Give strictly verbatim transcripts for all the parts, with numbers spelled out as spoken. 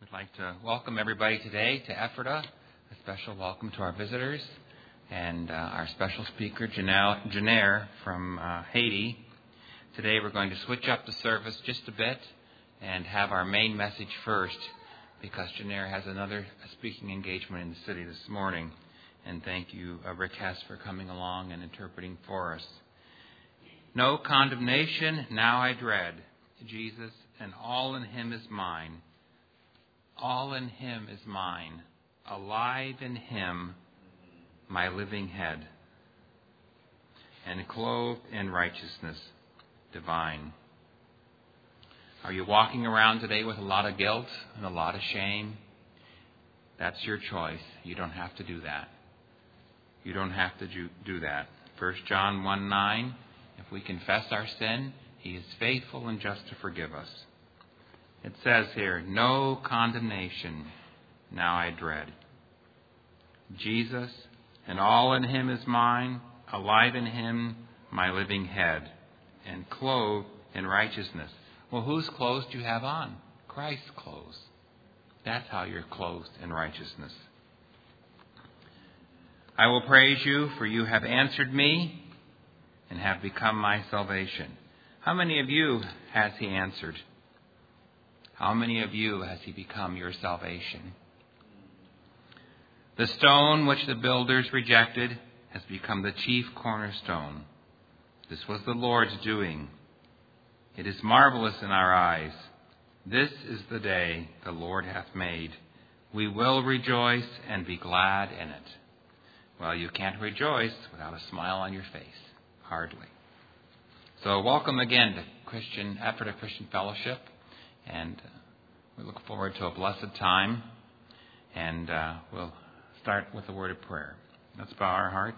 We'd like to welcome everybody today to Ephrata. A special welcome to our visitors and uh, our special speaker, Janelle, Janair from uh, Haiti. Today we're going to switch up the service just a bit and have our main message first because Janair has another speaking engagement in the city this morning. And thank you, uh, Rick Hess, for coming along and interpreting for us. No condemnation, now I dread. Jesus, and all in him is mine. All in him is mine. Alive in him, my living head. And clothed in righteousness divine. Are you walking around today with a lot of guilt and a lot of shame? That's your choice. You don't have to do that. You don't have to do that. First John one nine, if we confess our sin, he is faithful and just to forgive us. It says here, no condemnation, now I dread. Jesus, and all in him is mine, alive in him, my living head, and clothed in righteousness. Well, whose clothes do you have on? Christ's clothes. That's how you're clothed in righteousness. I will praise you, for you have answered me and have become my salvation. How many of you has he answered? How many of you has he become your salvation? The stone which the builders rejected has become the chief cornerstone. This was the Lord's doing. It is marvelous in our eyes. This is the day the Lord hath made. We will rejoice and be glad in it. Well, you can't rejoice without a smile on your face. Hardly. So welcome again to Christian Ephrata Christian Fellowship. And uh, we look forward to a blessed time. And uh, we'll start with a word of prayer. Let's bow our hearts.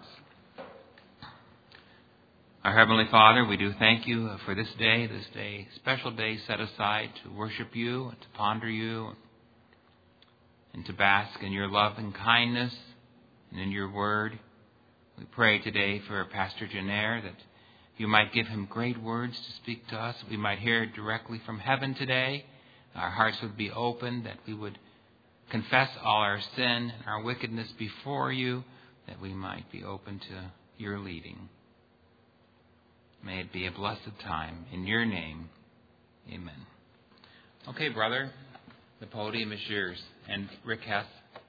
Our Heavenly Father, we do thank you for this day, this day, special day set aside to worship you, and to ponder you, and to bask in your love and kindness and in your word. We pray today for Pastor Janair that you might give him great words to speak to us. We might hear directly from heaven today. Our hearts would be open, that we would confess all our sin and our wickedness before you, that we might be open to your leading. May it be a blessed time. In your name, amen. Okay, brother, the podium is yours. And Rick Hess.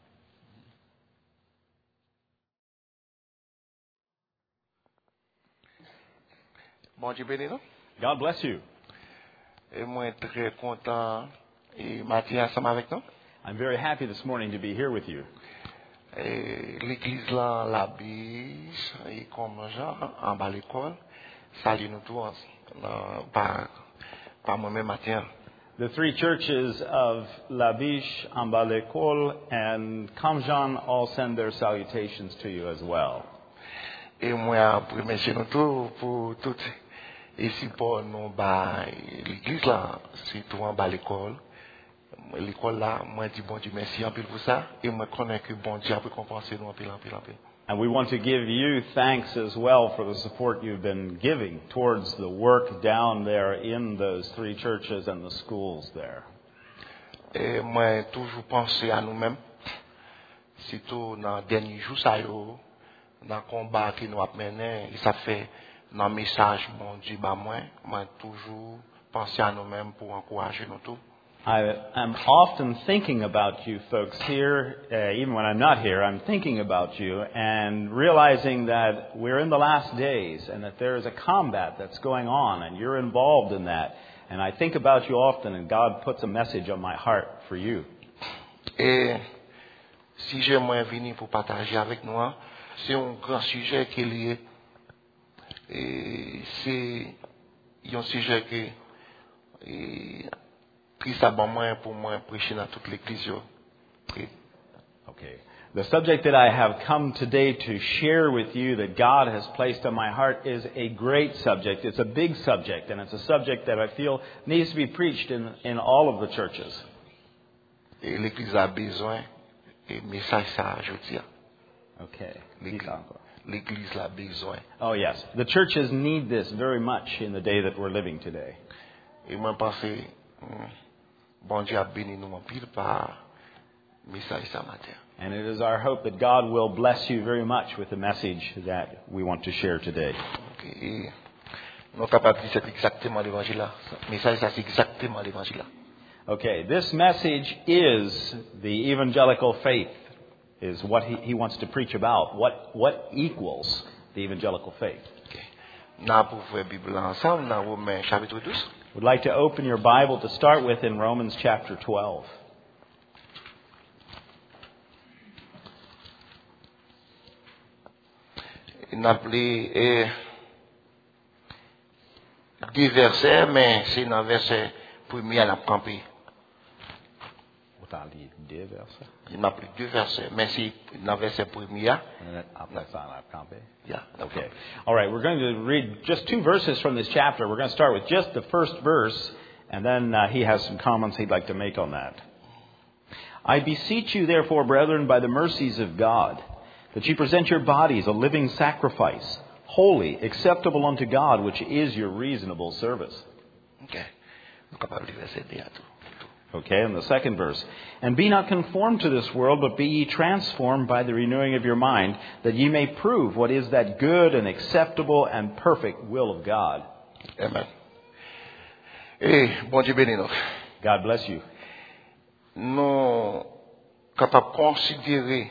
Bon Dieu béni nous. God bless you. Et moi très content et matin ensemble avec nous. I'm very happy this morning to be here with you. Et l'église là la biche et comme Jean en bas l'école, salut nous tous par par moi même matin. The three churches of La Biche, Amba l'École, and Kamjan all send their salutations to you as well. Et moi remercier nous tous pour tout et si pour nous bah l'église là c'est tout en bas l'école. L'école là, moi dis bon Dieu merci en pile pour ça et moi connais que bon Dieu a pu compenser nous en pile en pile en pile. And we want to give you thanks as well for the support you've been giving towards the work down there in those three churches and the schools there. Et moi toujours penser à nous-mêmes, surtout dans dernier jour ça yo, dans combat que nous a mené, ça fait dans message bon Dieu ba moi, moi toujours penser à nous-mêmes pour encourager nous tous. I am often thinking about you folks here, uh, even when I'm not here, I'm thinking about you and realizing that we're in the last days and that there is a combat that's going on and you're involved in that. And I think about you often and God puts a message on my heart for you. Et si j'ai moins venu pour partager avec nous, c'est un grand sujet qui est lié. Et c'est un sujet qui est pour moi prêcher dans toute l'église. Okay. The subject that I have come today to share with you that God has placed on my heart is a great subject. It's a big subject, and it's a subject that I feel needs to be preached in, in all of the churches. Et l'église a besoin et message ça je dis. Okay. L'église a besoin. Oh yes, the churches need this very much in the day that we're living today. Et moi pense bon Dieu a béni nous en pile par message ce matin. And it is our hope that God will bless you very much with the message that we want to share today. Ok. Et nous sommes capables de dire c'est exactement l'évangile là. Message ça c'est exactement l'évangile là. Okay, this message is the evangelical faith, is what he, he wants to preach about. What, what equals the evangelical faith? Ok. Nous allons voir la Bible ensemble dans Romains chapitre douze. Would like to open your Bible to start with in Romans chapter twelve. Il n'a appelé eh, deux versets, mais c'est dans le verset premier à la campé. Il m'a appelé deux versets, mais c'est dans le verset premier. Yeah. Okay. All right, we're going to read just two verses from this chapter. We're going to start with just the first verse, and then uh, he has some comments he'd like to make on that. I beseech you, therefore, brethren, by the mercies of God, that you present your bodies a living sacrifice, holy, acceptable unto God, which is your reasonable service. Okay. Okay, and the second verse. And be not conformed to this world, but be ye transformed by the renewing of your mind, that ye may prove what is that good and acceptable and perfect will of God. Amen. Eh, bon Dieu béni nous. God bless you. Nous capables de considérer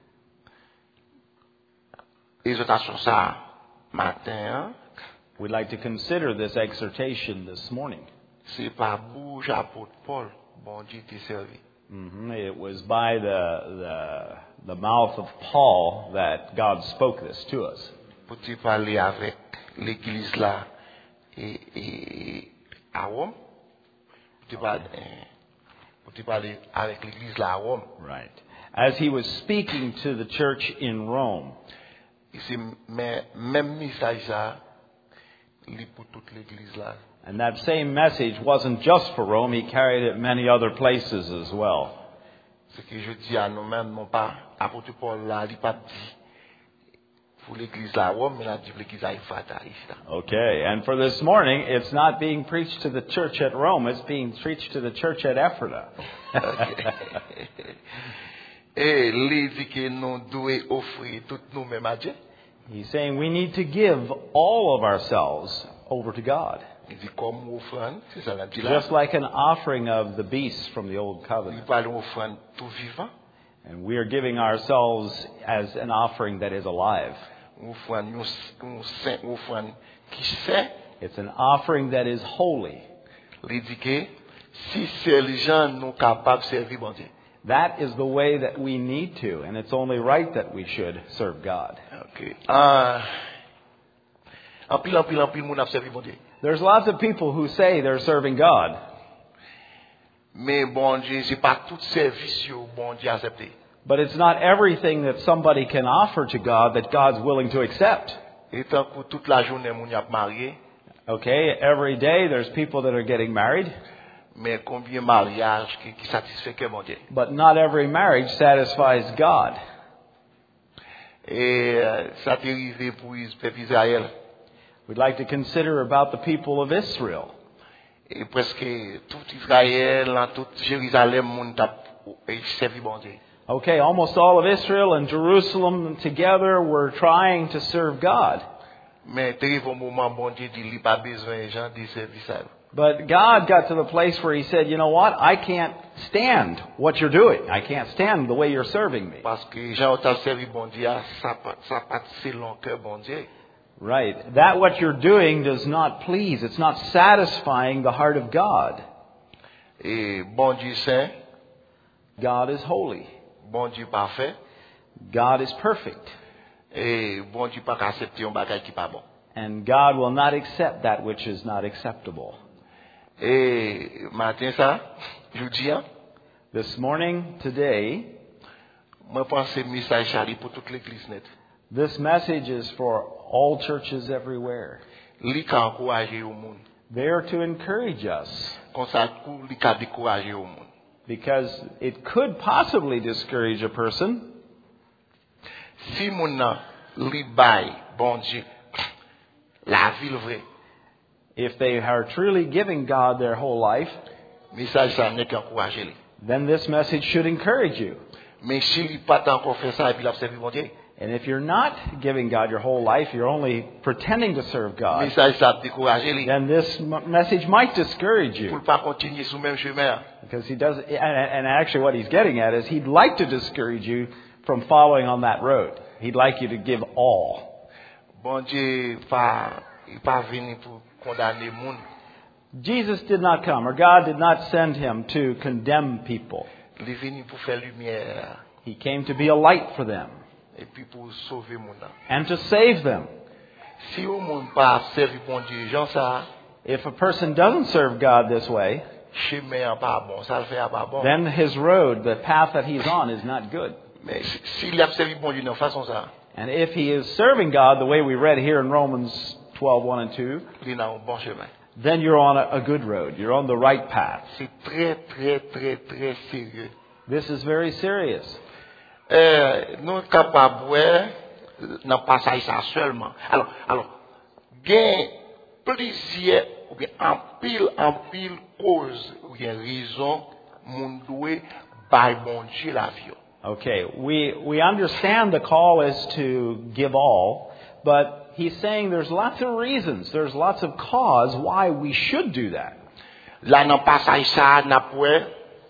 l'exhortation ça matin. We'd like to consider this exhortation this morning. C'est par bouche apôtre Paul, bon Dieu t'a servi. Mm-hmm. It was by the, the the mouth of Paul that God spoke this to us. Pour te parler avec l'église là et, et à Rome. Pour te parler, pour te parler avec l'église là à Rome. Right. As he was speaking to the church in Rome. C'est même message ça, li pour toute l'église là. And that same message wasn't just for Rome, he carried it many other places as well. Ce que je dis à nous-mêmes, non pas apôtre Paul là, il pas dit pour l'église là à Rome, mais il a dit pour l'église à Ephrata ici. Okay, and for this morning, it's not being preached to the church at Rome, it's being preached to the church at Ephrata. Et il dit que nous devons offrir tout nous-mêmes à Dieu. He's saying we need to give all of ourselves over to God. Il dit comme offrande, c'est ça la dit là. Just like an offering of the beasts from the Old Il Covenant. parle offrande tout vivant. And we are giving ourselves as an offering that is alive. Offrande un saint offrande qui sait. It's an offering that is holy. Il dit que si c'est les gens nous capables de servir bon Dieu. That is the way that we need to, and it's only right that we should serve God. Okay. Ah, en pile, en pile, en pile, moun ap servi bon Dieu. There's lots of people who say they're serving God. Mais bon Dieu, c'est pas tout service yo bon Dieu accepté. But it's not everything that somebody can offer to God that God's willing to accept. Et tant que toute la journée moun y a marié, Okay, every day there's people that are getting married, mais combien mariage qui, qui satisfait que bon Dieu. but not every marriage satisfies God. Et euh, ça t'est arrivé pour le peuple Israël. We'd like to consider about the people of Israel. Et presque tout Israël, dans tout Jérusalem, moun t'a servi bon Dieu. Okay, almost all of Israel and Jerusalem together were trying to serve God. Mais t'arrive au moment bon Dieu dit il pas besoin de gens de servir ça. But God got to the place where he said, you know what, I can't stand what you're doing. I can't stand the way you're serving me. Parce que gens ont servi bon Dieu, ça ça pas selon cœur bon Dieu. Right. That what you're doing does not please. It's not satisfying the heart of God. Et bon Dieu saint, God is holy. bon Dieu parfait, God is perfect. et bon Dieu pas accepter un bagage qui pas bon. And God will not accept that which is not acceptable. Et matin ça, je dis, This morning, today, moi pense message chali pour toute l'église net. this message is for all churches everywhere. Li ka encourager au monde. There to encourage us, Comme ça pour li ka décourager au monde. because it could possibly discourage a person Si moun nan li bay bon Dieu la vie vraie, if they are truly giving God their whole life, Message ça n'est qu'encourager lui. then this message should encourage you. Mais s'il n'a pas encore fait ça et puis il a servi mon Dieu, And if you're not giving God your whole life, you're only pretending to serve God, message ça décourager lui. then this m- message might discourage Pour you. ne pas continuer sur le même chemin. Because he does, and, and actually what he's getting at is he'd like to discourage you from following on that road. He'd like you to give all. Bon Dieu pas il pas venu pour condamner le monde. Jesus did not come, or God did not send him to condemn people. Il est venu pour faire lumière He came to be a light for them et puis pour sauver le monde. and to save them. Si au monde pas servi bon Dieu, gens ça, If a person doesn't serve God this way, chemin pas bon, ça le fait pas bon. then his road, the path that he's on, is not good. Mais si- s'il a servi bon Dieu de façon ça, And if he is serving God the way we read here in Romans twelve, one and two, il est dans un bon chemin. then you're on a, a good road. You're on the right path. C'est très très très très sérieux. This is very serious. Euh, nous sommes capables de voir dans le passage ça seulement. Alors, alors, gain plusieurs ou bien en pile en pile cause ou bien raison moun doué par bon Dieu la vie. Okay, we, we understand the call is to give all, but he's saying there's lots of reasons, there's lots of cause why we should do that. Là dans le passage ça n'a pas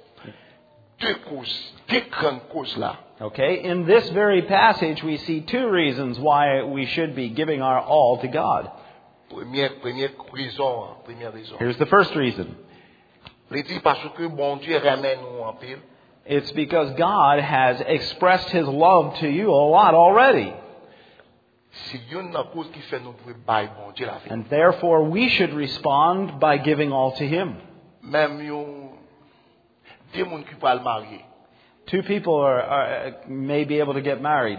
deux causes, deux grandes causes là. Okay, in this very passage we see two reasons why we should be giving our all to God. Première première raison, première raison. Here's the first reason. Il dit parce que bon Dieu ramène nous en pile. It's because God has expressed His love to you a lot already. C'est une cause qui fait nous pour bailler bon Dieu la vie. And therefore we should respond by giving all to Him. Même yon deux monde qui parlent marier. Two people are, are, may be able to get married.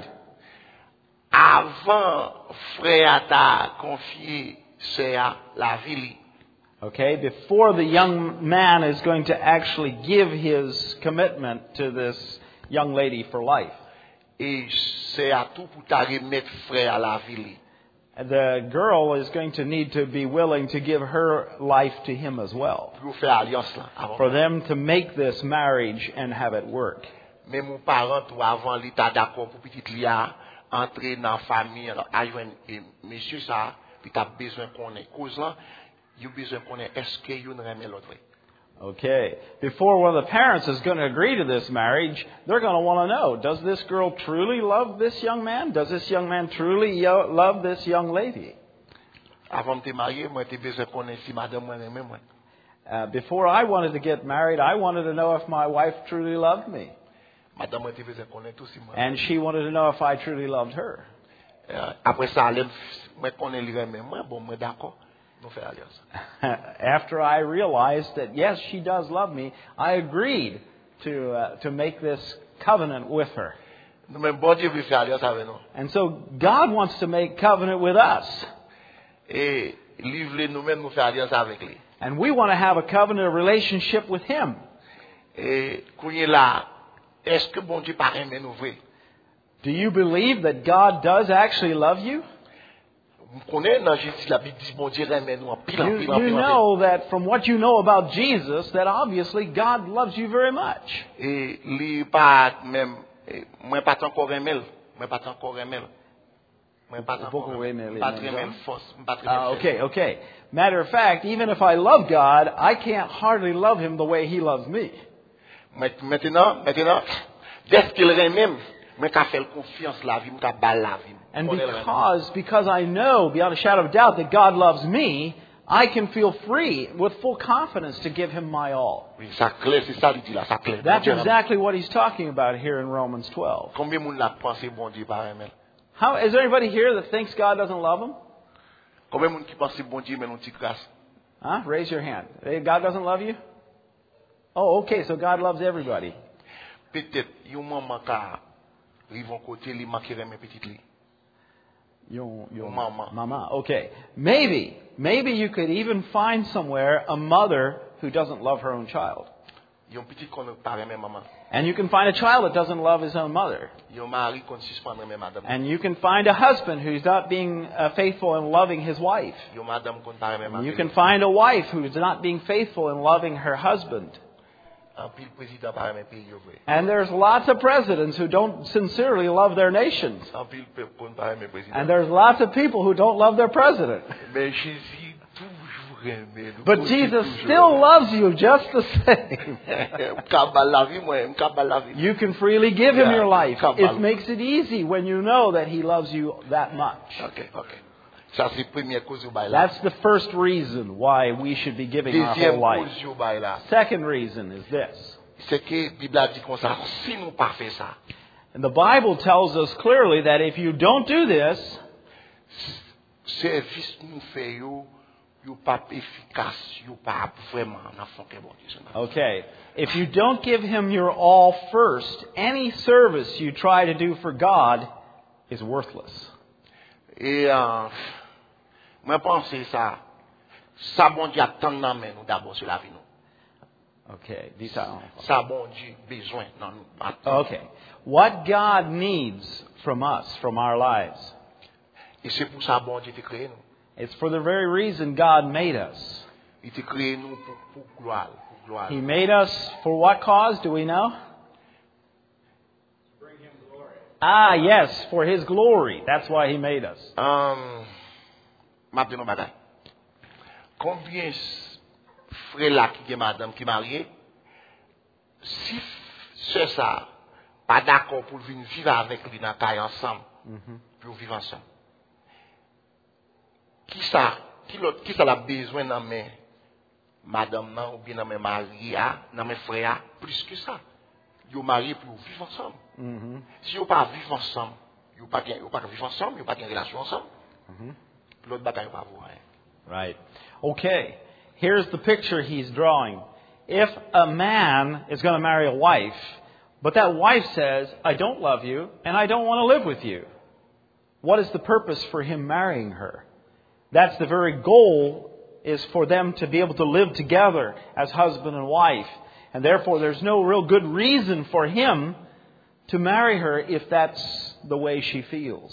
Avant frère t'a confié sœur la vie. Okay, before the young man is going to actually give his commitment to this young lady for life, Et c'est à tout pour t'a remettre frère la vie. the girl is going to need to be willing to give her life to him as well, Pour faire alliance là avant. for them to make this marriage and have it work. Mais mon parent tout avant l'état d'accord pour petite Lia entrer dans famille à joindre monsieur ça, puis t'as besoin qu'on ait cause là, you besoin qu'on ait est-ce que you remet l'autre. Okay, before one of the parents is going to agree to this marriage, they're going to want to know, does this girl truly love this young man? Does this young man truly yo- love this young lady? Avant de te marier, moi t'ai besoin qu'on ait si madame moi même moi. Uh, before I wanted to get married, I wanted to know if my wife truly loved me. Madame moi t'ai besoin qu'on ait tout si moi. And she wanted to know if I truly loved her. Euh, après ça, allez, moi connais lui même moi, bon moi d'accord, nous faire alliance. After I realized that, yes, she does love me, I agreed to, uh, to make this covenant with her. Nous même bon Dieu veut faire alliance avec nous. And so God wants to make covenant with us. Et livrer nous-mêmes nous faire alliance avec lui. And we want to have a covenant relationship with Him. Et quand il est là, est-ce que bon Dieu pas aimer nous vrai? Do you believe that God does actually love you? Vous connaissez dans Jésus la Bible dit bon Dieu aime nous en pile en You, pile en you pile. en know that from what you know about Jesus, that obviously God loves you very much. pile. Et lui pas même eh, moi pas encore aimer, moi pas encore aimer. Moi pas encore Beaucoup aimer les pas mêmes très gens. même force, pas très Ah, même okay, okay. Matter of fact, even if I love God, I can't hardly love Him the way He loves me. Maintenant, maintenant, dès qu'il aime, moi qu'a fait confiance la vie, moi qu'a bal la vie. And Connaît le même. because, because I know beyond a shadow of doubt that God loves me, I can feel free with full confidence to give Him my all. Oui, ça clair, c'est ça lui dit là, ça clair. Bon That's Dieu aime. exactly what He's talking about here in Romans twelve. Combien de monde l'a pensé bon Dieu pas aimer? How, is there anybody here that thinks God doesn't love them? Combien de monde qui pense bon Dieu mais non petite grâce? Huh? Raise your hand. Hey, God doesn't love you? Oh, okay, so God loves everybody. Peut-être yon maman ka rivon côté li manque aimer petite li. Your, your Mama. Mama. Okay. Maybe, maybe you could even find somewhere a mother who doesn't love her own child. Yon petit qu'on pas aimer maman. And you can find a child that doesn't love his own mother. Yon mari qu'on suspend aimer madame. And you can find a husband who's not being uh, faithful in loving his wife. Yon madame qu'on pas aimer And madame. you can find a wife who's not being faithful in loving her husband. En pile président pas aimer pays yo vrai. And there's lots of presidents who don't sincerely love their nations. En pile peuple qu'on pas aimer président. And there's lots of people who don't love their president. Mais Jésus toujours aimé. But Jesus still loves you just the same. M'kabal la vie moi, m'kabal la vie. You can freely give him Yeah, your life. come It on. makes it easy when you know that he loves you that much. OK, OK. Ça c'est première cause au bail là. That's the first reason why we should be giving our Deuxième whole life. cause au bail là. Second reason is this. C'est que Bible a dit comme ça, si nous pas fait ça, And the Bible tells us clearly that if you don't do this, service nous fait yo, yo pas efficace, yo pas vraiment dans fond que bon Dieu. okay, if you don't give him your all first, any service you try to do for God is worthless. Et euh, moi pense ça, ça bon Dieu attend dans main nous d'abord sur la vie nous. Okay, these are Ça bon Dieu besoin dans nous. Attends. okay. What God needs from us, from our lives, Et c'est pour ça bon Dieu t'a créé nous. it's for the very reason God made us. Il t'a créé nous pour pour gloire, pour gloire. He made us for what cause? Do we know? Ah, yes, for His glory. That's why He made us. Um, m'a dit non bagay. Combien frère là qui est madame qui mariée, si c'est ça, pas d'accord pour venir vivre avec lui dans la caille ensemble, pour vivre ensemble. Qui ça, qui l'autre, qui ça a besoin dans mes madame nan, ou bien dans mes mariés, dans mes frères, plus que ça. Ils sont mariés pour vivre ensemble. Mm-hmm. Si ils pas vivre ensemble, ils pas ils pas vivre ensemble, ils pas une relation ensemble. L'autre bagaille pas voir. Right. Okay. Here's the picture he's drawing. If a man is going to marry a wife, but that wife says, I don't love you and I don't want to live with you, what is the purpose for him marrying her? That's the very goal, is for them to be able to live together as husband and wife. And therefore there's no real good reason for him to marry her if that's the way she feels.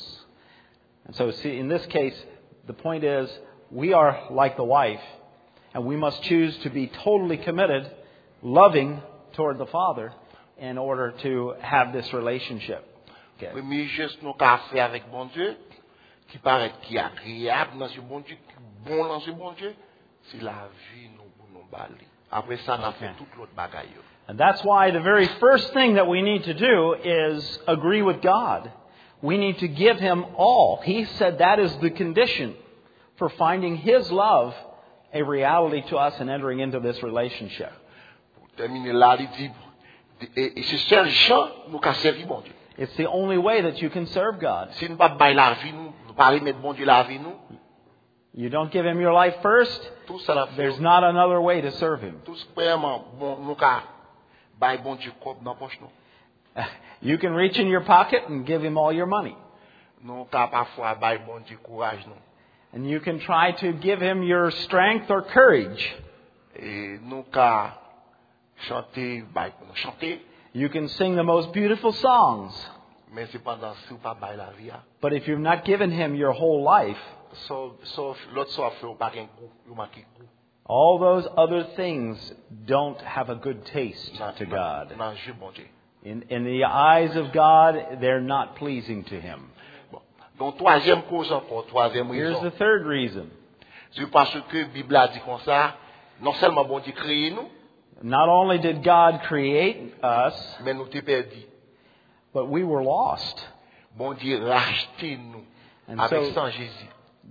And so see, in this case, the point is, we are like the wife, and we must choose to be totally committed, loving toward the Father in order to have this relationship. Okay. Premier geste nous qu'a fait avec bon Dieu, qui paraît qui est agréable dans ce bon Dieu, qui est bon dans ce bon Dieu, c'est la vie nous pour nous bali. Après ça, on a fait toute l'autre bagaille. And that's why the very first thing that we need to do is agree with God. We need to give Him all. He said that is the condition for finding His love a reality to us and entering into this relationship. Pour terminer là, il dit, et, et c'est seul gens nous qu'a servi bon Dieu. It's the only way that you can serve God. Si nous pas bailler la vie nous, nous pas remettre bon Dieu la vie nous, You don't give Him your life first, tout ça la fait. there's not another way to serve Him. Tout vraiment bon nous qu'a bailler bon Dieu comme dans poche nous. You can reach in your pocket and give Him all your money. Nous qu'a parfois bailler bon Dieu courage nous. And you can try to give Him your strength or courage. Et nous qu'a chanter bailler pour nous chanter. You can sing the most beautiful songs. Mais cependant, si vous pas bailler la vie, But if you've not given Him your whole life, sauf, sauf l'autre soit fait ou pas un coup, ou manquer coup. all those other things don't have a good taste Dans- to dans- God. dans le jeu, bon Dieu. In, in the eyes of God, they're not pleasing to Him. Bon. Donc, troisième cause encore, troisième Here's raison. the third reason. C'est parce que la Bible a dit comme ça, non seulement bon Dieu créé nous, Not only did God create us, mais nous t'es perdu. but we were lost. Bon Dieu racheté nous And avec so- sang Jésus.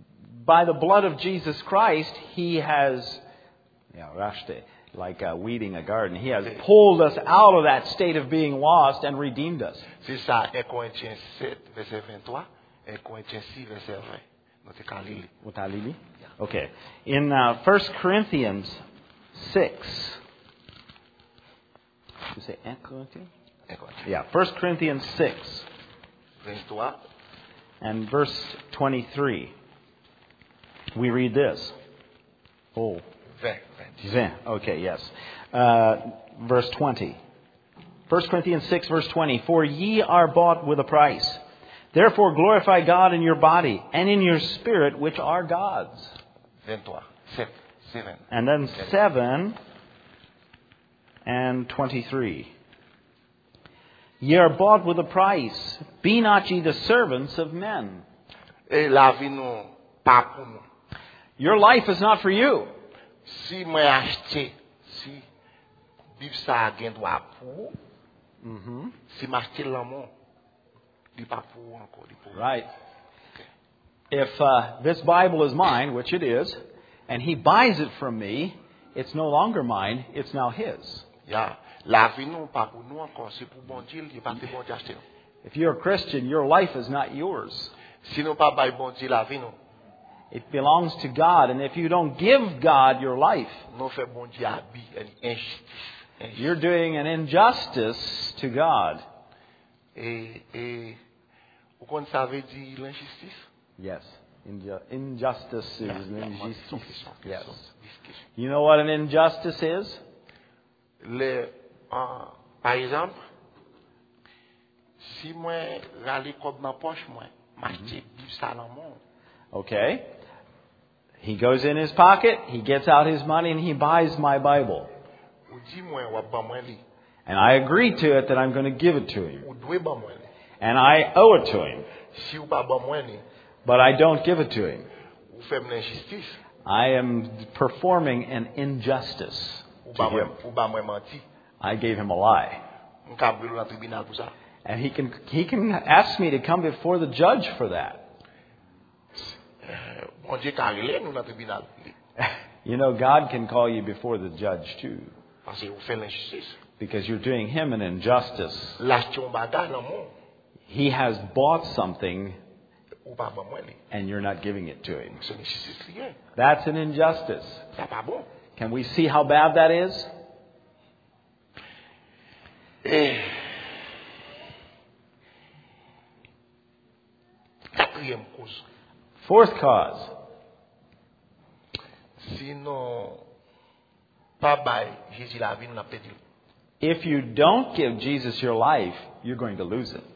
By the blood of Jesus Christ, He has, yeah, racheté, like uh, weeding a garden. He has pulled us out of that state of being lost and redeemed us. C'est ça, un Corinthiens sept, verset vingt-trois, un Corinthiens six, verset vingt. Nous t'es qu'à lire. Utalili? Okay. In uh, First Corinthians six. You say First Corinthians? Un Corinthiens Yeah, First Corinthians six vingt-trois, and verse twenty-three. We read this. Oh, vingt, vingt. vingt. Okay, yes. uh, verse twenty. First Corinthians six, verse twenty. For ye are bought with a price. Therefore glorify God in your body and in your spirit, which are God's. vingt-trois, sept, seven. And then seven and twenty-three. Ye are bought with a price. Be not ye the servants of men. Et la vie nous pas pour nous. Your life is not for you. Si moi acheter, si Bible ça gain droit pour, Mm-hmm. si m'acheter l'amour, il pas pour encore, il pour. Right. If uh, this Bible is mine, which it is, and he buys it from me, it's no longer mine, it's now his. Yeah. La vie nous pas pour nous encore, c'est pour bon Dieu, il pas pour bon Dieu acheter. If you're a Christian, your life is not yours. Si nous pas bail bon Dieu la vie nous, It belongs to God, and if you don't give God your life, nous fait bon Dieu habit injustice. you're doing an injustice to God. Et et vous connaissez ça veut dire l'injustice? Yes. Inju- injustice is an injustice. Yes. Yes. You know what an injustice is? Le, euh, par exemple, si moi râler comme dans poche moi, m'acheter Bible ça dans mon. Okay. He goes in his pocket, he gets out his money, and he buys my Bible. Ou dit moi ou ba moi li. And I agree to it that I'm going to give it to him. Ou doit ba moi li. And I owe it to him. Si ou pas ba moi li, But I don't give it to him. ou fait l'injustice, I am performing an injustice ou to ba moi him. ou ba moi menti. I gave him a lie. On ka brûler dans tribunal pour ça. And he can, he can ask me to come before the judge for that. Euh, bon Dieu ka relé nous dans tribunal. You know, God can call you before the judge too. Parce que vous faites l'injustice. Because you're doing him an injustice. L'acheter un bagage dans mon, He has bought something ou pas ba moi li. and you're not giving it to him. C'est l'injustice lié. That's an injustice. Ça pas bon. Can we see how bad that is? Et quatrième cause. Fourth cause. Sinon, pas bail, Jésus la vie, nous n'a perdu. If you don't give Jesus your life, you're going to lose it.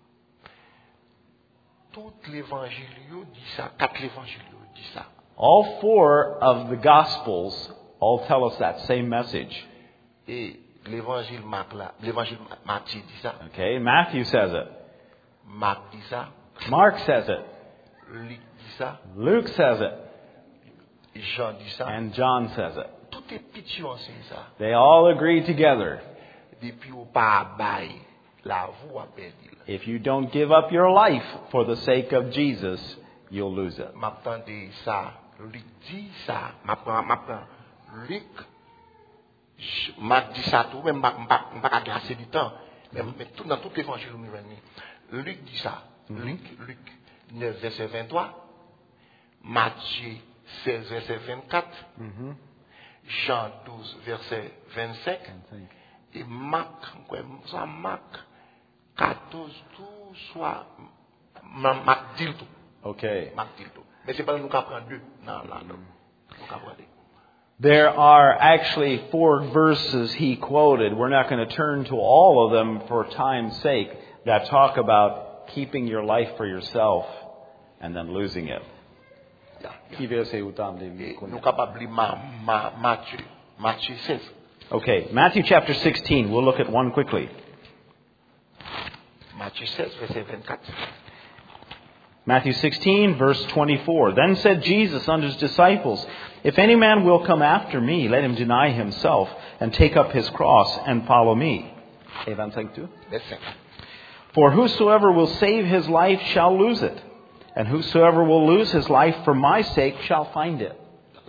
Tout l'évangile yo dit ça, quatre l'évangile yo dit ça. All four of the Gospels all tell us that same message. Et l'évangile Marc là, l'évangile Matthieu dit ça, Okay, Matthew says it. Marc dit ça, Mark says it. Luc dit ça, Luke says it. Jean dit ça. And John says it. Tout est petit ensemble ça. They all agree together. Depuis ou pas bail, la voix perdu. If you don't give up your life for the sake of Jesus, you'll lose it. M'attendez ça, Luc dit ça, m'apprend m'apprend Luc m'a dit ça tout même pas pas pas assez du temps mais, mais tout dans tout l'évangile nous venons Luc dit ça mm-hmm. Luc Luc neuf verset vingt-trois Matthieu seize verset vingt-quatre mm-hmm. Jean douze verset vingt-cinq et Marc ça Marc quatorze tout soit Marc dit tout. Okay. Marc dit tout. Mais c'est pas nous qui apprenons deux non là non nous qui apprenons. There are actually four verses he quoted. We're not going to turn to all of them for time's sake that talk about keeping your life for yourself and then losing it. Qui verset autant de nous capables de Matthieu Matthieu seize. Okay, Matthew chapter sixteen. We'll look at one quickly. Matthieu seize verset vingt-quatre. Matthew sixteen, verse twenty-four. Then said Jesus unto his disciples, If any man will come after me, let him deny himself and take up his cross and follow me. Et vingt-cinq too? For whosoever will save his life shall lose it, and whosoever will lose his life for my sake shall find it.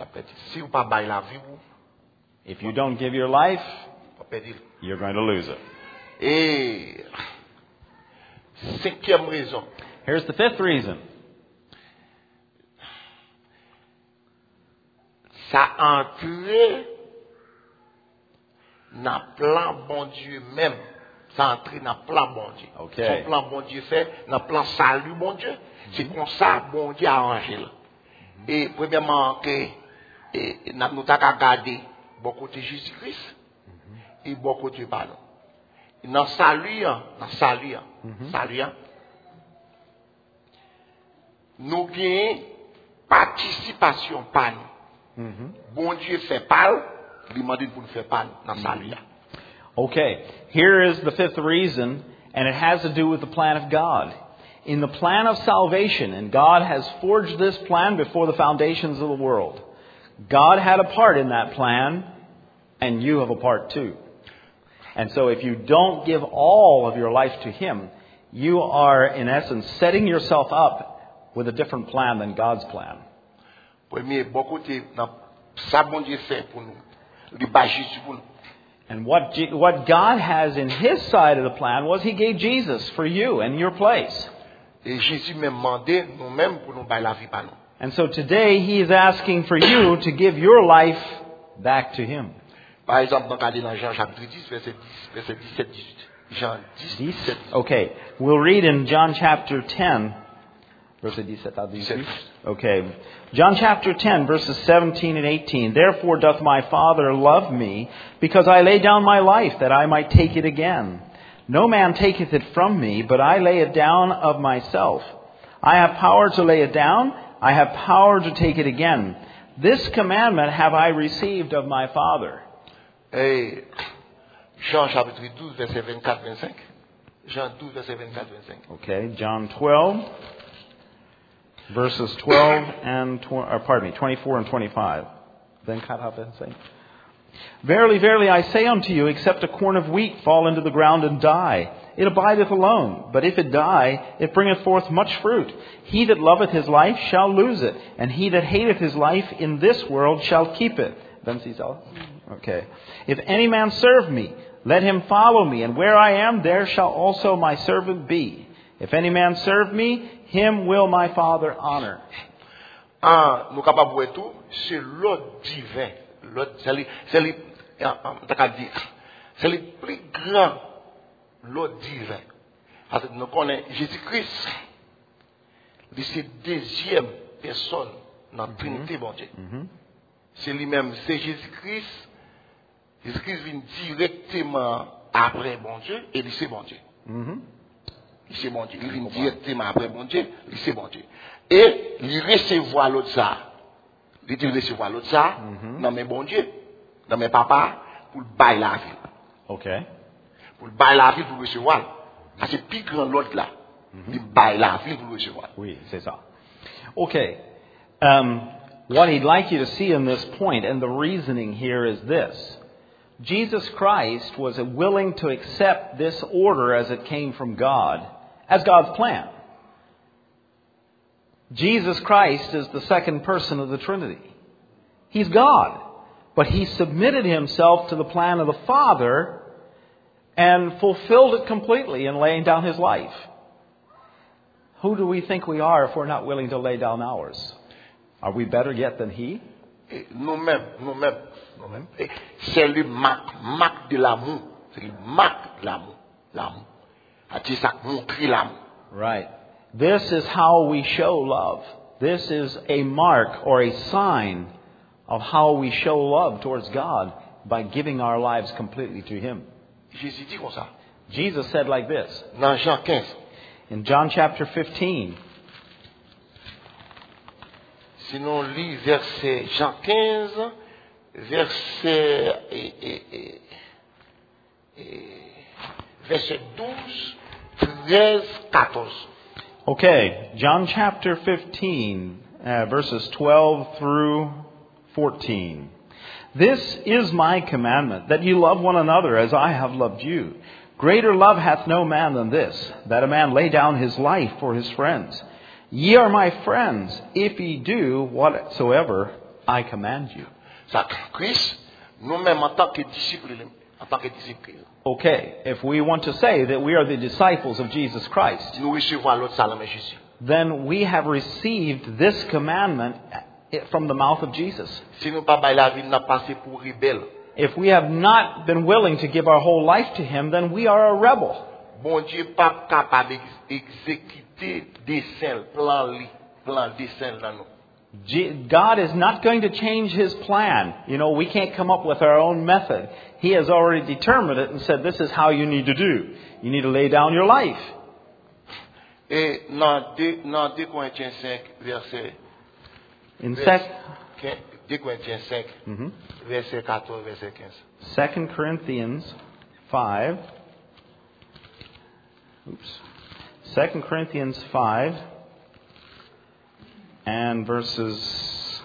If you don't give your life, you're going to lose it. Et cinquième raison. Here's the fifth reason. Ça entre dans le plan bon Dieu même. Ça entre dans le plan bon Dieu. Okay. Son plan bon Dieu fait dans le plan salut bon Dieu. C'est comme ça bon Dieu a arrangé là. Et premièrement que nous avons regardé bon côté Jésus-Christ. il bon côté pas nous. Dans salut, dans salut, salut, nous gagnons participation pas nous. Bon Dieu fait pas, il demande pour nous faire pas dans salut. Okay, here is the fifth reason, and it has to do with the plan of God. In the plan of salvation, and God has forged this plan before the foundations of the world. God had a part in that plan, and you have a part too. And so if you don't give all of your life to Him, you are, in essence, setting yourself up with a different plan than God's plan. Premier, beaucoup de ça bon Dieu fait pour nous, le bas Jésus pour nous. And what G- what God has in His side of the plan was He gave Jesus for you and your place. Et Jésus m'a demandé nous-mêmes pour nous bailler la vie par nous. And so today He is asking for you to give your life back to Him. Par exemple, dans dans Jean chapitre dix, verset dix, verset dix-sept, dix-huit. Jean dix, dix-sept. Okay, we'll read in John chapter ten, verset dix-sept à dix-huit. Okay, John chapter ten, verses seventeen and eighteen. Therefore doth my Father love me, because I lay down my life, that I might take it again. No man taketh it from me, but I lay it down of myself. I have power to lay it down, I have power to take it again. This commandment have I received of my Father. Et Jean chapitre douze, verset vingt-quatre vingt-cinq. Jean douze, verset vingt-quatre vingt-cinq. Okay, John twelve, verses twelve and tw- or pardon me, twenty-four and twenty-five. Then cut off and say, Verily, verily, I say unto you, except a corn of wheat fall into the ground and die, it abideth alone. But if it die, it bringeth forth much fruit. He that loveth his life shall lose it, and he that hateth his life in this world shall keep it. Then see so. Okay. If any man serve me, let him follow me, and where I am, there shall also my servant be. If any man serve me, him will my Father honor. Ah, nous capables de tout, c'est l'autre divin. L'autre, c'est le, c'est le, c'est le plus grand, l'autre divin. Parce que nous connaissons Jésus-Christ, c'est la deuxième personne dans la Trinité, bon Dieu. C'est lui-même, c'est Jésus-Christ. Jésus-Christ vient directement après bon Dieu et il c'est bon Dieu. Il c'est bon Dieu. Il vient directement après bon Dieu, il c'est bon Dieu. Et il recevoir l'autre ça. Il dit recevoir l'autre ça dans mes bon Dieu, dans mes papas, pour le bailler la vie. Okay. Pour le bailler la vie pour recevoir. Parce que plus grand l'autre là. Il baille la vie pour recevoir. Oui, c'est ça. Okay. Um, what he'd like you to see in this point, and the reasoning here is this. Jesus Christ was willing to accept this order as it came from God, as God's plan. Jesus Christ is the second person of the Trinity. He's God. But He submitted Himself to the plan of the Father and fulfilled it completely in laying down His life. Who do we think we are if we're not willing to lay down ours? Are we better yet than He? Nous-mêmes, nous-mêmes, nous-mêmes. C'est le marque, marque de l'amour. C'est le marque de l'amour. L'amour. C'est ça, montrer l'amour. Right. This is how we show love. This is a mark or a sign of how we show love towards God by giving our lives completely to Him. Jésus dit comme ça. Jesus said like this. Dans Jean quinze. In John chapter fifteen. Sinon, lis verset Jean quinze, verset et, et, et, et, verset douze, treize, quatorze. Okay, John chapter fifteen, uh, verses twelve through fourteen. This is my commandment, that you love one another as I have loved you. Greater love hath no man than this, that a man lay down his life for his friends. Ye are my friends, if ye do whatsoever I command you. Ça, Christ, nous-mêmes en tant que disciples, en tant que disciples. Okay, if we want to say that we are the disciples of Jesus Christ, Nous recevons l'autre salam de Jésus. then we have received this commandment from the mouth of Jesus. Si nous pas bailler la vie, nous passé pour rebelle. If we have not been willing to give our whole life to Him, then we are a rebel. Bon Dieu pas capable d'exécuter dessein, plan li, plan dessein dans nous. God is not going to change His plan. You know, we can't come up with our own method. He has already determined it and said, this is how you need to do. You need to lay down your life. Et dans deux Corinthiens cinq, verset... In sec- deux Corinthiens cinq, Mhm. verset quatorze, verset quinze. Second Corinthians five. Oops. Second Corinthians five and verses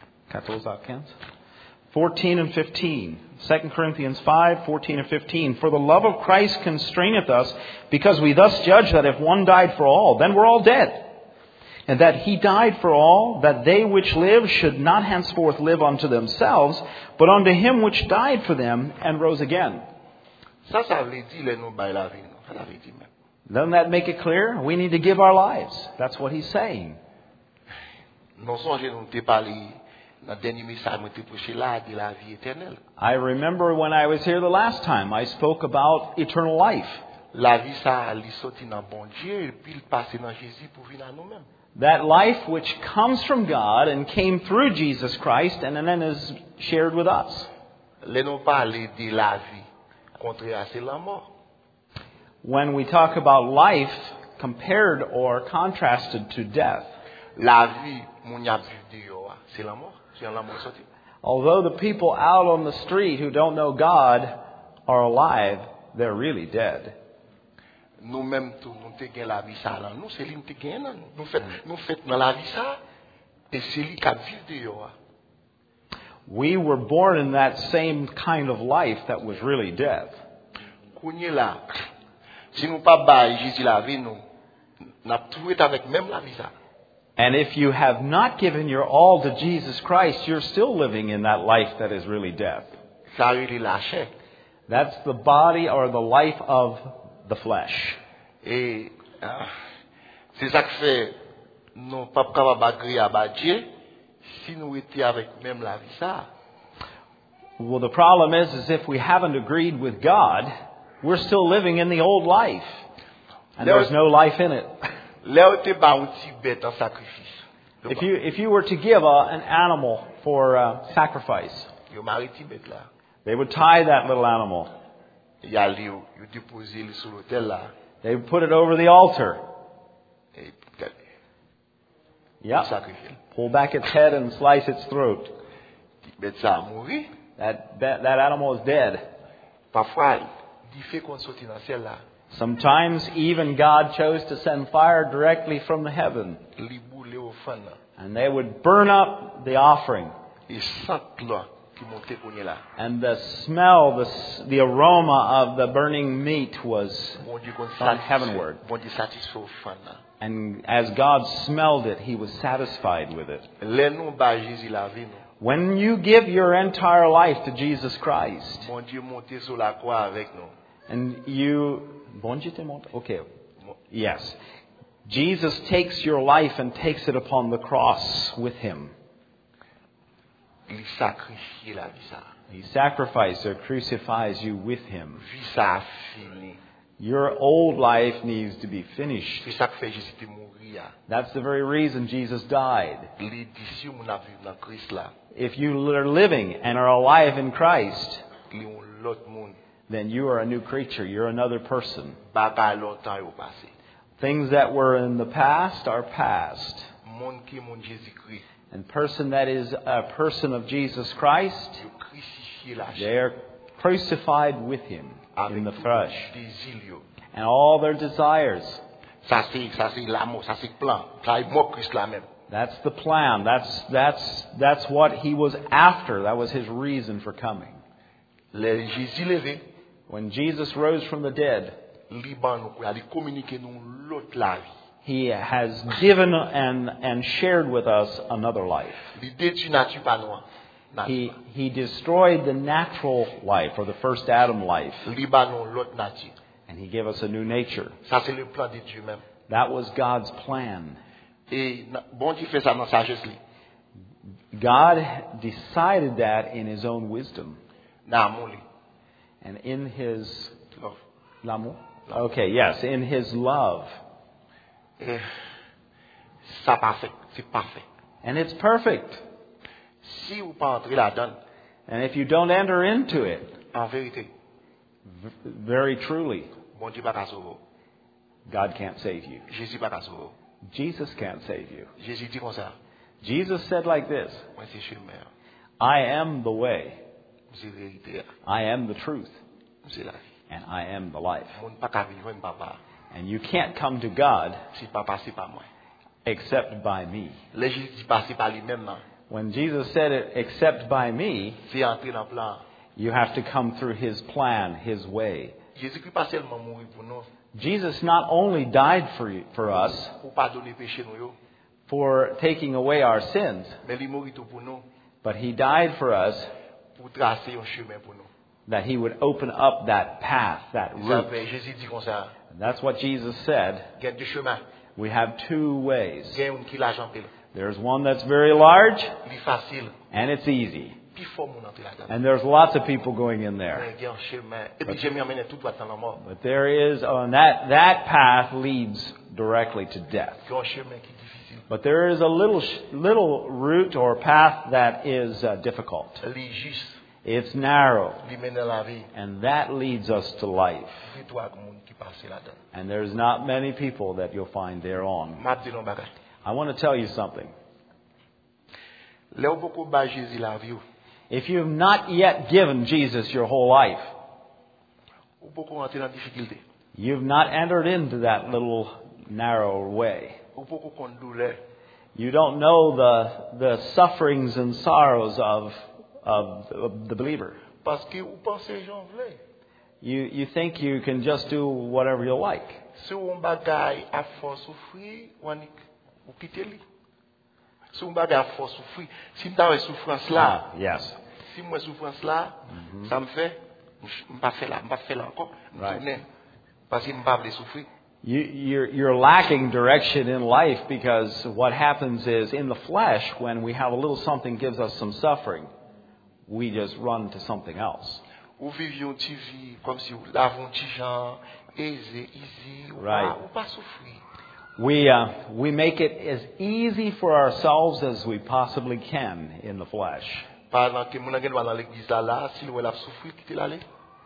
fourteen and fifteen. Second Corinthians five, fourteen and fifteen. For the love of Christ constraineth us, because we thus judge that if one died for all, then we're all dead. And that He died for all, that they which live should not henceforth live unto themselves, but unto Him which died for them and rose again. Ça, ça veut dire les nous bail la vie. Ça veut dire même. Doesn't that make it clear? We need to give our lives. That's what He's saying. Nous sommes nous t'ai parlé dans dernier message moi t'ai prêché là de la vie éternelle. I remember when I was here the last time, I spoke about eternal life. La vie ça li sorti dans bon Dieu et puis il passe dans Jésus pour venir à nous-mêmes. That life which comes from God and came through Jesus Christ and then is shared with us. Les nous parler de la vie contraire c'est la mort. When we talk about life compared or contrasted to death, La vie mon y a vu dehors c'est la mort, c'est la mort sorti. although the people out on the street who don't know God are alive, they're really dead. Nous-mêmes tout nous te gain la vie ça là, nous c'est lui te gain là. Nous fait nous fait dans la vie ça et c'est lui qui vit dehors. We were born in that same kind of life that was really death. Kounye là, si nous pas bail Jésus la vie nous, n'a tout est avec même la vie ça. And if you have not given your all to Jesus Christ, you're still living in that life that is really death. Ça il la chair. That's the body or the life of the flesh. Et ah, c'est ça que fait nous pas capable agréer à Dieu si nous étions avec même la vie ça. Well, the problem is, is if we haven't agreed with God, we're still living in the old life. And there's no life in it. Là où tu ba un petit bête en sacrifice. If you, if you were to give a, an animal for uh, sacrifice, Yo mari petit bête là. they would tie that little animal. Il a li yo déposer lui sur l'autel là. They would put it over the altar. Et puis Yep. sacrifier. Pull back its head and slice its throat. Petit bête ça a mouru. That, that, that animal is dead. Parfois, il fait qu'on sorti dans ciel là. Sometimes even God chose to send fire directly from the heaven. Li boule au fond là. And they would burn up the offering. Et sent là qui montait qu'on là. And the smell, the, s- the aroma of the burning meat was, Bon Dieu qu'on Gone heavenward. Bon Dieu satisfait au fond là. and as God smelled it, He was satisfied with it. Les nous ba Jésus la vie nous. When you give your entire life to Jesus Christ, Bon Dieu monté sur la croix avec nous. and you, Bon Dieu te montre? Okay. Yes. Jesus takes your life and takes it upon the cross with Him. Il sacrifie la vie ça. He sacrifices or crucifies you with Him. Vie ça fini. Your old life needs to be finished. C'est ça que fait Jésus te mourir. That's the very reason Jesus died. Les disciples on a vu dans Christ là. If you are living and are alive in Christ, Li on l'autre monde. then you are a new creature. You're another person. Baba longtemps au passé. Things that were in the past are past. Monde qui mon Jésus-Christ. And person that is a person of Jesus Christ, Yo crucifié la they chair. are crucified with Him Avec in the tout flesh. désir yo. And all their desires. Ça c'est ça c'est l'amour, ça c'est plan. Ça est mort Christ là même. That's the plan. That's, that's, that's what He was after. That was His reason for coming. Les Jésus levé, When Jesus rose from the dead, liban nous pour aller communiquer nous l'autre la vie. He has given and, and shared with us another life. Li détruit nature pas nous. He, he destroyed the natural life, or the first Adam life, Liban nous l'autre nature. and He gave us a new nature. Ça c'est le plan de Dieu même. That was God's plan. Et na- bon Dieu fait ça dans sa sagesse li. God decided that in His own wisdom Dans amour li. and in His Love. l'amour. Okay, yes, in His love. Et ça parfait, c'est parfait. And it's perfect. Si vous pas entrer là-dedans, And if you don't enter into it, en vérité, v- very truly, bon Dieu pas qu'à sauver. God can't save you. Jésus pas qu'à sauver. Jesus can't save you. Jésus dit comme ça. Jesus said like this, Moi c'est chemin, I am the way, c'est vérité, I am the truth, c'est la vie. and I am the life. Mon pas qu'à vivre un papa. And you can't come to God Si papa c'est pas moi. except by me. Les Jésus dit pas c'est pas lui-même là. When Jesus said it, except by me, C'est entrer dans le plan. you have to come through his plan, his way. Jésus-Christ pas seulement mourir pour nous, Jesus not only died for you, for us, pour pardonner péché nous yo, for taking away our sins, mais il mourit tout pour nous, but he died for us pour tracer un chemin pour nous. that he would open up that path, that Vous route. savez, Jésus dit comme ça, And that's what Jesus said. il y a deux chemins. We have two ways. Il y a un qui l'argent pile. There's one that's very large, Il est facile. and it's easy. Puis faut mon entrer là-dedans. And there's lots of people going in there. Mais il y a un chemin. Et puis j'ai amené tout droit dans la mort. But there is, oh, and that, that path leads directly to death. Il y a un chemin qui est difficile. But there is a little, sh- little route or path that is uh, difficult. Il est juste. It's narrow, Il mène dans la vie. and that leads us to life. C'est toi le monde qui passe là-dedans. And there's not many people that you'll find thereon. M'a dit non bagage. I want to tell you something. Là où beaucoup bas Jésus la vie, If you have not yet given Jesus your whole life, ou beaucoup rentrer dans la difficulté. you've not entered into that little narrow way. Ou beaucoup contre douleur. You don't know the, the sufferings and sorrows of, of, of the believer. Parce que vous pensez j'en voulais. You, you think you can just do whatever you like. Si on bagaille à force souffrir, ou quitter lui. Si on bagaille à force souffrir, si je suis souffrance là, Ah, yes. si moi souffrance là, ça me fait, je ne pas faire là, je ne pas faire là encore, je Right. tourne. Parce que je ne pas souffrir. You, you're, you're lacking direction in life because what happens is in the flesh, when we have a little something gives us some suffering, we just run to something else. Ou vivions une petite vie comme si vous l'avez un petit genre, aisé, easy, ou Right. pas, ou pas souffrir. We, uh, we make it as easy for ourselves as we possibly can in the flesh. Par exemple, que mon gens dans l'église là, là, si vous avez souffrir, quittez l'aller.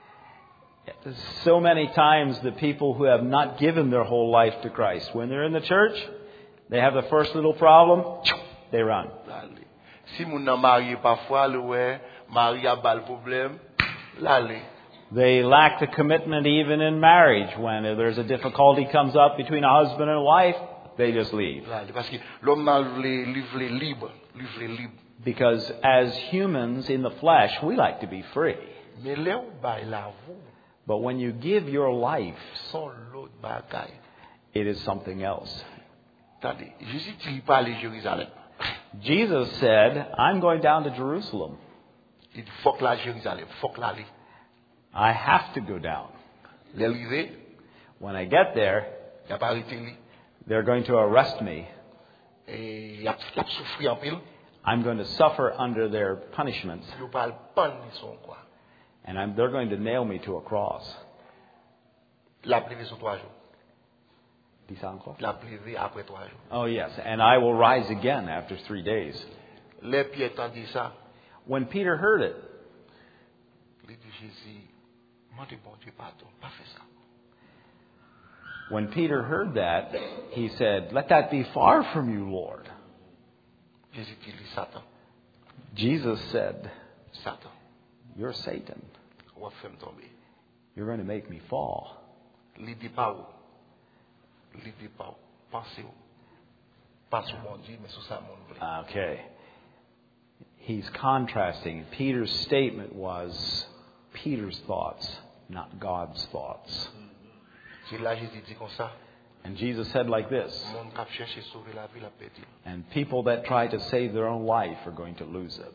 So many times the people who have not given their whole life to Christ, when they're in the church, they have the first little problem, they run. L'aller. Si mon nan marié parfois, le ouais, marié a pas le problème, l'aller. They lack the commitment even in marriage. When there's a difficulty comes up between a husband and a wife, they just leave. L'aller. Parce que l'homme n'a voulu livrer libre, livrer libre. Because as humans in the flesh, we like to be free. Mais là où bail la vous, But when you give your life, sans l'autre bagaille. it is something else. Attendez, Jésus dit pas aller à Jérusalem. Jesus said, I'm going down to Jerusalem. Il dit faut que la Jérusalem, faut que l'aller. I have to go down. L'arrivée, When I get there, il a pas arrêté lui. they're going to arrest me. Et il a, il a souffert en pile. I'm going to suffer under their punishments. Il a pas le pan ni son quoi. And I'm, they're going to nail me to a cross. Il a privé sur trois jours. Dis ça encore? Il a privé après trois jours. Oh, yes. And I will rise again after three days. Les Pierre tandis ça, When Peter heard it, il dit Jésus, moi de bon Dieu pardon, pas fait ça. when Peter heard that, he said, let that be far from you, Lord. Jésus dit lui Satan, Jesus said, Satan, you're Satan. on va faire me tomber. You're going to make me fall. Il dit pas où, il dit pas où, pensez où, pas sur mon Dieu, mais sur ça mon vrai. Okay. He's contrasting. Peter's statement was Peter's thoughts, not God's thoughts. C'est là Jésus dit comme ça, And Jesus said like this, mon cap chercher sauver la vie la perdu. and people that try to save their own life are going to lose it.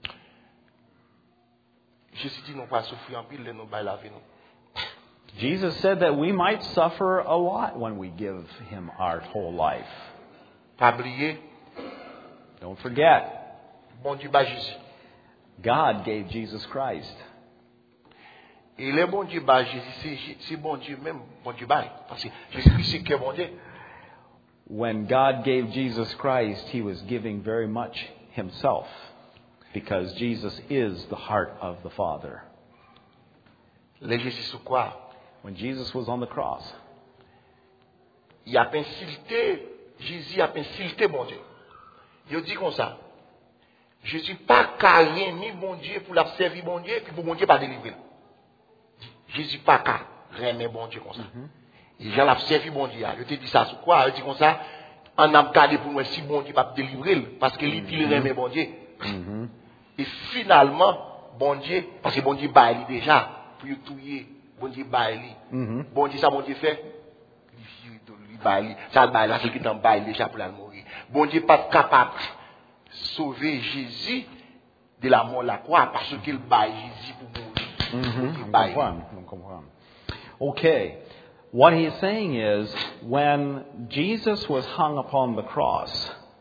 Jésus dit non pas souffrir en pile, nous bail la vie nous. Jesus said that we might suffer a lot when we give him our whole life. Pas oublier, Don't forget, bon Dieu bat Jésus. God gave Jesus Christ. Et le bon Dieu bat Jésus, c'est c'est bon Dieu même, bon Dieu bat. Parce que Jésus-Christ c'est que bon Dieu. when God gave Jesus Christ, He was giving very much Himself, because Jesus is the heart of the Father. Le Jésus sous quoi? When Jesus was on the cross, Il a insulté, Jésus a insulté mon Dieu. Il dit comme ça. Jésus pas carré ni bon Dieu pour la servir bon Dieu, puis pour bon Dieu pas délivrer. Jésus pas carré bon Dieu comme ça. Et Jean l'a servi bon Dieu. Je te dis ça sur quoi? Il dit comme ça. On a gardé pour moi si bon Dieu pas délivrer, parce que lui il remet bon Dieu. Mm-hmm. Et finalement, bon Dieu, parce que bon Dieu baille déjà, pour y tuer, bon Dieu baille. Mm-hmm. Bon Dieu, ça bon Dieu fait. Il baille, ça baille là, c'est qui t'en baille déjà pour la mourir. Bon Dieu pas capable de sauver Jésus de la mort la croix, parce qu'il baille Jésus pour mourir. Mm-hmm. Okay. What he's saying is, when Jesus was hung upon the cross,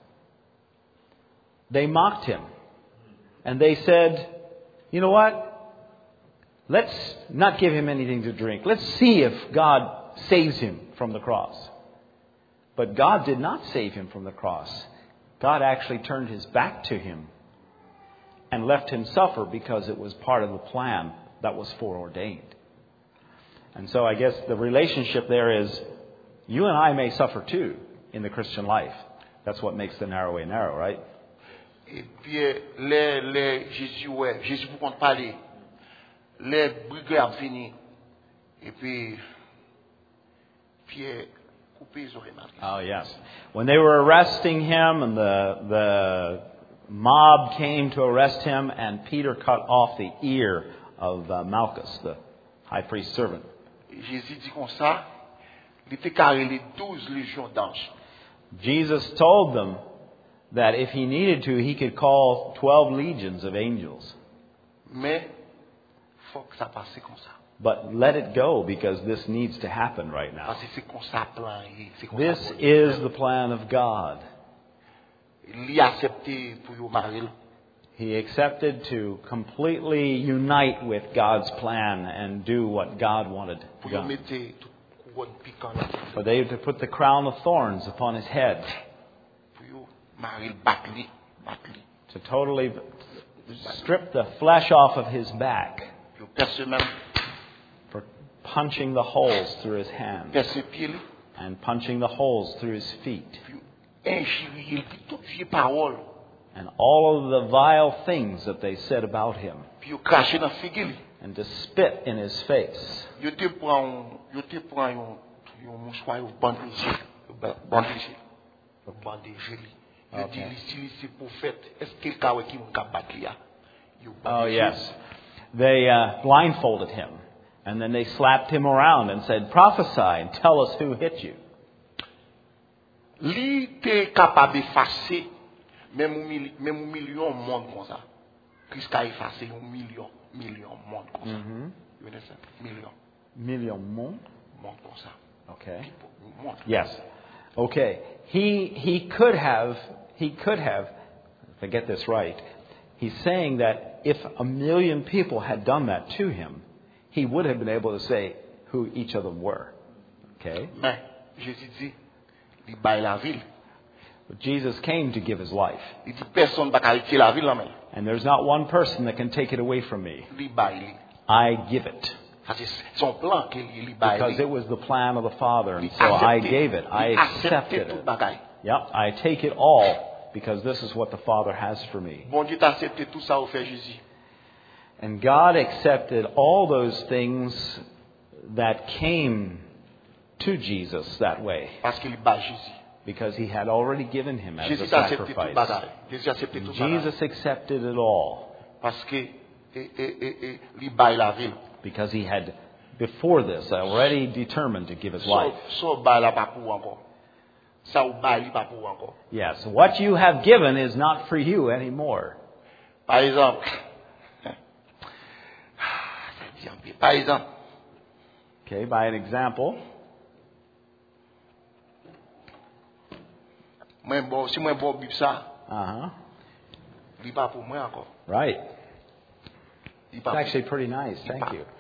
they mocked him. And they said, you know what? Let's not give him anything to drink. Let's see if God saves him from the cross. But God did not save him from the cross. God actually turned His back to him and left him suffer, because it was part of the plan that was foreordained. And so I guess the relationship there is, you and I may suffer too in the Christian life. That's what makes the narrow way narrow, right? Et puis, les, les, Jésus, ouais, Jésus pour qu'on parle, les brigades fini, et puis, Pierre, coupé les oreilles. Oh, yes. When they were arresting him, and the, the mob came to arrest him, and Peter cut off the ear of uh, Malchus, the high priest's servant. Jésus dit comme ça, il était carré les douze légions d'anges. Jesus told them that if he needed to, he could call twelve legions of angels. Mais faut que ça passe comme ça. But let it go, because this needs to happen right now. Parce que c'est comme ça plan, c'est comme This ça. is the plan of God. Il a accepté pour yo marier. He accepted to completely unite with God's plan and do what God wanted done. For they to put the crown of thorns upon his head. To totally strip the flesh off of his back. For punching the holes through his hands. And punching the holes through his feet. And all of the vile things that they said about him. And to spit in his face. Okay. Oh, yes. They uh, blindfolded him. And then they slapped him around and said, prophesy and tell us who hit you. Même un million de monde comme ça. Christ a effacé un million, million de monde comme ça. You understand? Million. Million monde? Monde comme ça. Okay. Yes. Okay. He he could have he could have, if I get this right, he's saying that if a million people had done that to him, he would have been able to say who each of them were. Okay. Mais Jésus dit, il baille la ville. But Jesus came to give his life. And there's not one person that can take it away from me. I give it. Because it was the plan of the Father, and so I gave it. I accepted it. Yep, I take it all, because this is what the Father has for me. And God accepted all those things that came to Jesus that way. Because he had already given him as a sacrifice. Jesus accepted it all. Because he had, before this, already determined to give his life. Yes, what you have given is not for you anymore. Okay, by an example. Uh-huh. Right. It's actually pretty nice. Thank you.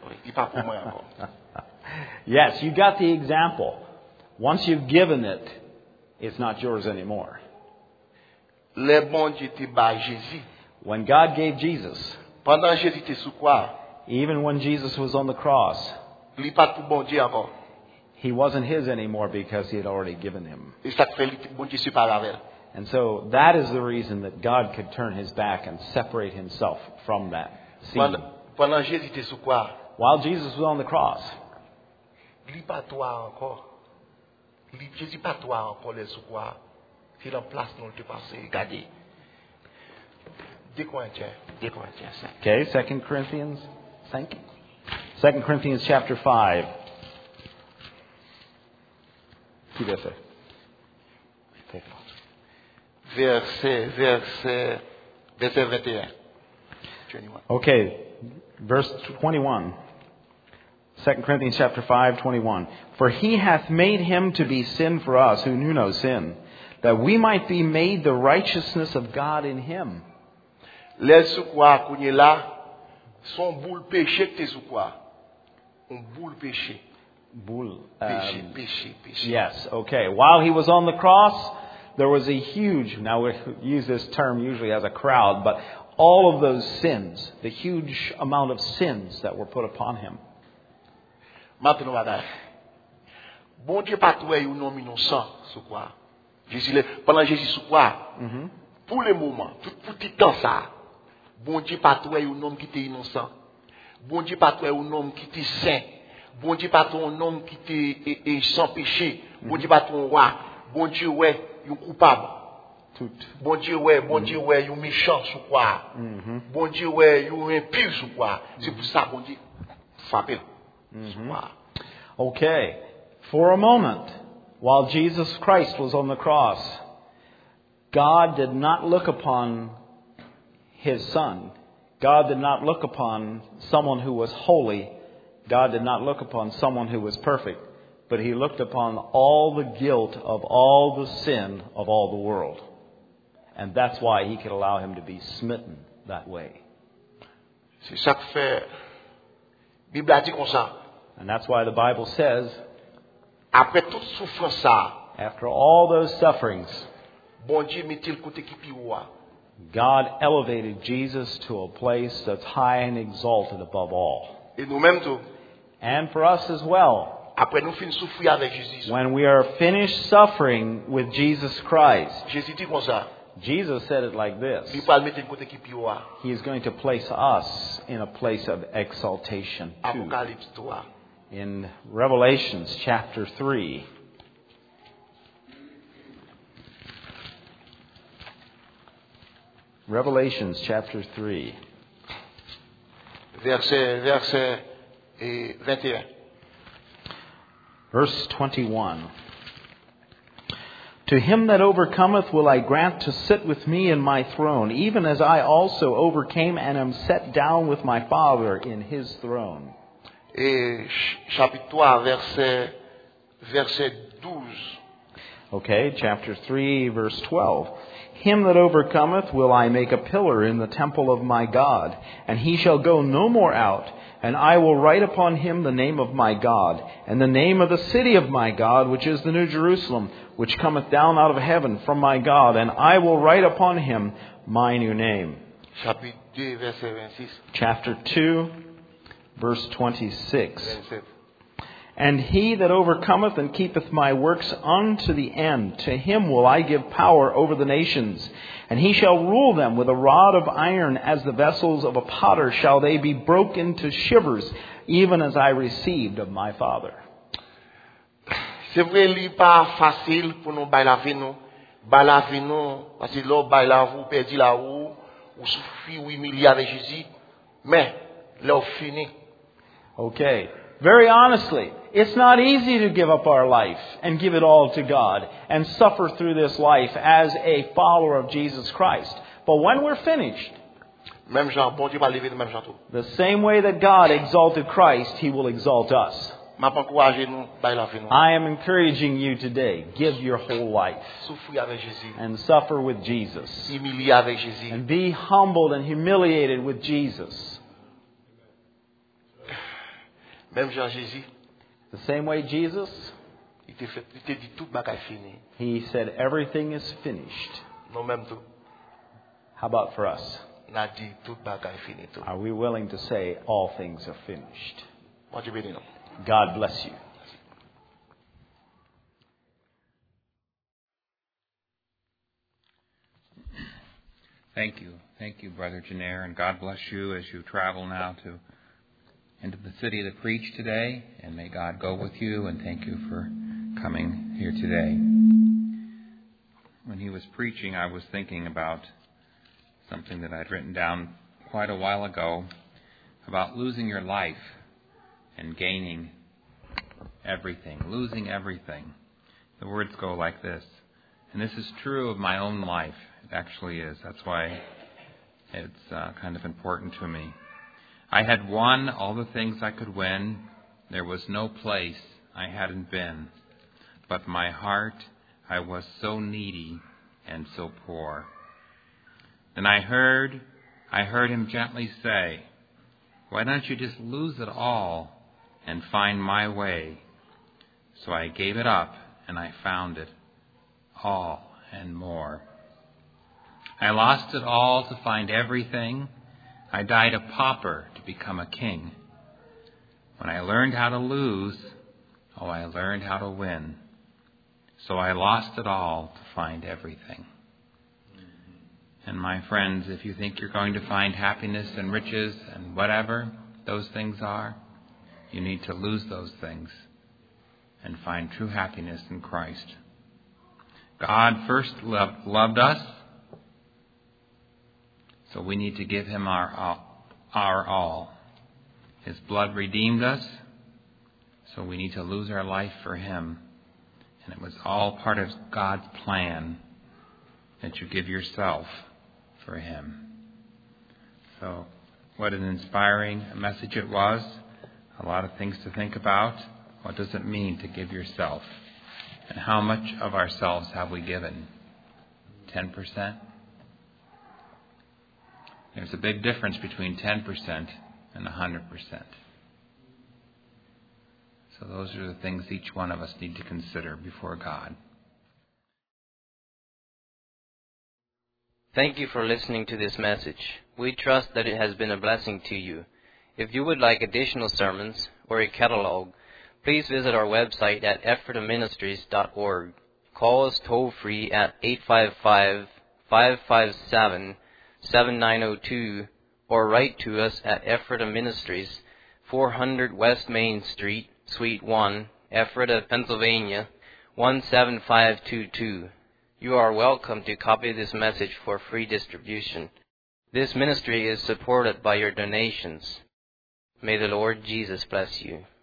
Yes, you got the example. Once you've given it, it's not yours anymore. Les bon Dieu te bat Jésus. When God gave Jesus, Pendant Jésus était sous croix, even when Jesus was on the cross, il n'est pas tout bon Dieu encore. he wasn't his anymore because he had already given him. Et ça fait bon Dieu séparé avec. And so that is the reason that God could turn his back and separate himself from that seed. Pendant, pendant Jésus était sous croix, While Jesus was on the cross, il n'est pas toi encore. Il- Jésus pas toi encore les sous croix. C'est la place dont tu passé. Regardez. deux Corinthiens, deux Corinthiens cinq. okay, Second Corinthians, thank you. Second Corinthians chapter five. Petit verset. Verset, verset, verset vingt et un. twenty-one. Okay, verse twenty-one. Second Corinthians chapter five, twenty-one. For he hath made him to be sin for us who knew no sin, that we might be made the righteousness of God in him. Les sous croix qu'on est là, son boule péché que tu es sous croix. On boule péché. Bull, Péché, um, péché, péché. yes, okay. While he was on the cross, there was a huge, now we use this term usually as a crowd, but all of those sins, the huge amount of sins that were put upon him. Maintenant, madame. Bon Dieu, pas toi, ou non, innocent, sous croix. Jésus, le- pendant Jésus sous croix, pour le moment, tout petit temps ça, bon Dieu, pas toi, ou non, qui était innocent. Bon Dieu, pas toi, ou non, qui était saint. Bon Dieu, pas toi, un homme qui était et, et sans péché. Bon Dieu, pas toi, un roi. Bon Dieu, ouais, un coupable. Tout. Bon Dieu, ouais, bon Dieu, ouais, un méchant sous croix. Bon Dieu, ouais, un impur sous croix. C'est pour ça, bon Dieu, frappez sous croix. Okay. For a moment, while Jesus Christ was on the cross, God did not look upon his son. God did not look upon someone who was holy. God did not look upon someone who was perfect. But he looked upon all the guilt of all the sin of all the world. And that's why he could allow him to be smitten that way. C'est ça que fait. La Bible a dit comme ça. And that's why the Bible says, Après toute souffrance ça, after all those sufferings, bon Dieu met-il côté qui plus haut. God elevated Jesus to a place that's high and exalted above all. Et nous-mêmes tout. And for us as well, Après nous finissons souffrir avec Jésus. when we are finished suffering with Jesus Christ, Jésus dit comme ça. Jesus said it like Il this. va le mettre côté qui plus haut. He is going to place us in a place of exaltation too. Apocalypse trois. In Revelations chapter three, Revelations chapter three, Verset, verset et vingt et un. verse twenty-one. To him that overcometh will I grant to sit with me in my throne, even as I also overcame and am set down with my Father in his throne. Et ch- chapitre trois, verset, verset douze. Okay, chapter three, verse twelve. Him that overcometh will I make a pillar in the temple of my God, and he shall go no more out. And I will write upon him the name of my God, and the name of the city of my God, which is the New Jerusalem, which cometh down out of heaven from my God. And I will write upon him my new name. Chapitre deux, verset vingt-six. Chapter two, verse twenty-six. vingt-sept. And he that overcometh and keepeth my works unto the end, to him will I give power over the nations. And he shall rule them with a rod of iron, as the vessels of a potter shall they be broken to shivers, even as I received of my Father. C'est vrai, il n'est pas facile pour nous bailler la vie, nous. Bailler la vie, nous. Parce que là, bailler la vie, perdre la roue, ou souffrir, ou humilier avec Jésus. Mais, là, on finit. Okay. Very honestly, it's not easy to give up our life and give it all to God and suffer through this life as a follower of Jesus Christ. But when we're finished, Même Jean, bon Dieu va lever de même Jean tout. the same way that God exalted Christ, He will exalt us. M'a pas encouragé nous, bailler la vie, nous. I am encouraging you today, give your whole life Souffrir avec Jésus. and suffer with Jesus. Humilier avec Jésus. And be humbled and humiliated with Jesus. Même Jean Jésus, The same way Jesus, il te fait, il te dit tout bagay fini. He said, everything is finished. Non même tout, How about for us? n'a dit tout bagay fini tout. Are we willing to say all things are finished? Moi je bénis non. God bless you. Thank you. Thank you, Brother Jenner, and God bless you as you travel now to into the city to preach today, and may God go with you, and thank you for coming here today. When he was preaching, I was thinking about something that I'd written down quite a while ago about losing your life and gaining everything, losing everything. The words go like this, and this is true of my own life. It actually is. That's why it's uh, kind of important to me. I had won all the things I could win. There was no place I hadn't been. But my heart, I was so needy and so poor. Then I heard, I heard him gently say, why don't you just lose it all and find my way? So I gave it up and I found it all and more. I lost it all to find everything. I died a pauper to become a king. When I learned how to lose, oh, I learned how to win. So I lost it all to find everything. And my friends, if you think you're going to find happiness and riches and whatever those things are, you need to lose those things and find true happiness in Christ. God first loved, loved us, so we need to give him our all, our all. His blood redeemed us, so we need to lose our life for him. And it was all part of God's plan that you give yourself for him. So what an inspiring message it was. A lot of things to think about. What does it mean to give yourself? And how much of ourselves have we given? ten percent? There's a big difference between ten percent and one hundred percent. So those are the things each one of us need to consider before God. Thank you for listening to this message. We trust that it has been a blessing to you. If you would like additional sermons or a catalog, please visit our website at ephrata ministries dot org. Call us toll-free at eight five five, five five seven, seven nine zero two or write to us at Ephrata Ministries, four hundred West Main Street, Suite one, Ephrata, Pennsylvania, one seven five two two. You are welcome to copy this message for free distribution. This ministry is supported by your donations. May the Lord Jesus bless you.